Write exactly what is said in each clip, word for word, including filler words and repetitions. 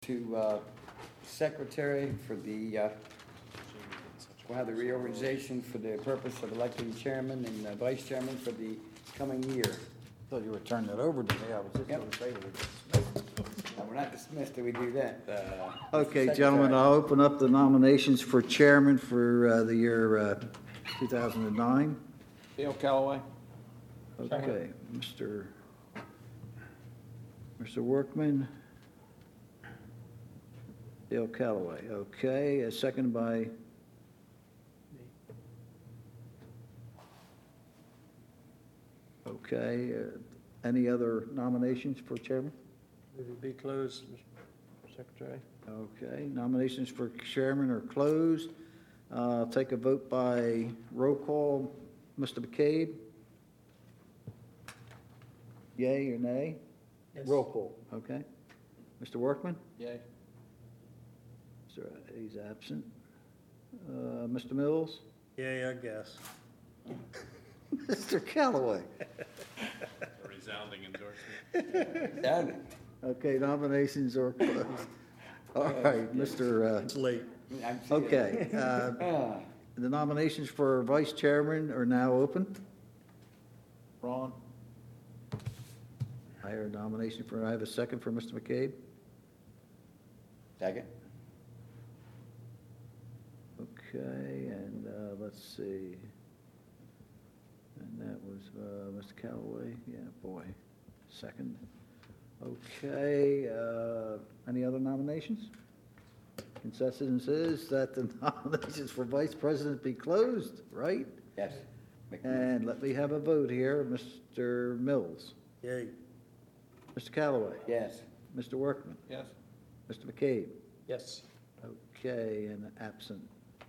to uh, secretary for the, uh, we'll have the reorganization for the purpose of electing chairman and uh, vice chairman for the coming year. Thought you were turning it over to me, I was just Yep. gonna say that. Now, we're not dismissed till we do that. uh, Okay, Secretary. gentlemen, I'll open up the nominations for chairman for uh, the year uh, two thousand nine. Dale Calloway. Okay, Mister Mister Workman. Dale Calloway, okay, uh, seconded by? Okay, uh, any other nominations for chairman? Move it be closed, Mister Secretary. Okay, nominations for chairman are closed. Uh, I'll take a vote by roll call. Mister McCabe? Yay or nay? Yes. Roll call, okay. Mister Workman? Yay. Mister He's absent. Uh, Mister Mills? Yeah, I guess. Mister Callaway? A resounding endorsement. Done it. Okay, nominations are closed. All right, Mister, uh, It's late. I'm seeing it. okay, uh, Ah, the nominations for vice chairman are now open. Ron? I hear a nomination for, I have a second for Mister McCabe. Second. Okay, and uh, let's see. And that was uh, Mister Callaway, yeah, boy, second. Okay, uh, any other nominations? Consensus is that the nominations for vice president be closed, right? Yes. And let me have a vote here. Mister Mills, Yay. Mister Callaway, Yes. Mister Workman, Yes. Mister McCabe. Yes. Okay, and absent.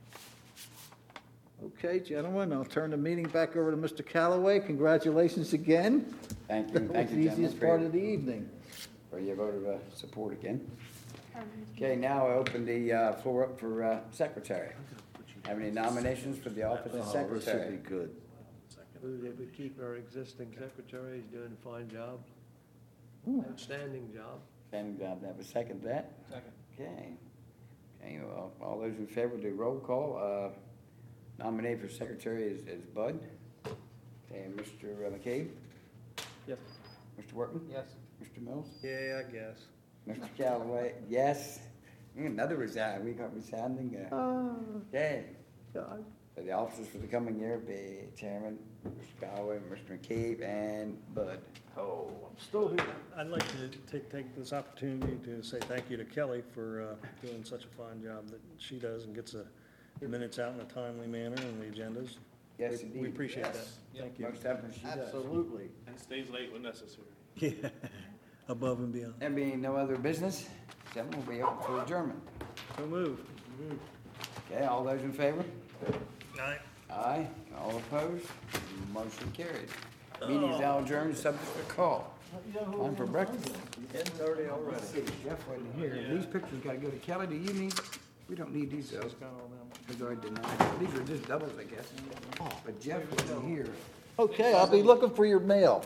Okay, gentlemen, I'll turn the meeting back over to Mister Callaway. Congratulations again. Thank you, That was thank the you, gentlemen, easiest part for of the evening. for your vote of uh, support again. Okay, now I open the uh, floor up for uh, secretary. Have any nominations for the office of Oh, this should secretary? be good. Move that we keep our existing secretary. He's doing a fine job. Outstanding job. Standing job, have a second to that? Second. Okay. Okay, well, all those in favor do roll call. Uh, Nominee for secretary is, is Bud. Okay, Mister McCabe, Yes. Mister Workman, Yes. Mister Mills, Yeah, I guess. Mister Callaway, yes. Mm, Another resign, we got resounding, uh, okay. God. So the officers for the coming year be Chairman, Mister Callaway, Mister McCabe, and Bud. Oh, I'm still here. I'd like to take, take this opportunity to say thank you to Kelly for uh, doing such a fine job that she does and gets the minutes out in a timely manner and the agendas. Yes, We- indeed. We appreciate that. Yes. Thank you. Most definitely she does. Absolutely. And stays late when necessary. Yeah, above and beyond. There being no other business, gentlemen, will be open for adjournment. So move. Okay, all those in favor? Aye. Aye. All opposed? Motion carried. Meeting is now adjourned, subject to call. Time for breakfast. Ten thirty already. Jeff wasn't here. These pictures gotta go to Kelly. Do you need, we don't need these, though. Got all them. Because I denied. These are just doubles, I guess. But Jeff wasn't here. Okay, I'll be looking for your mail.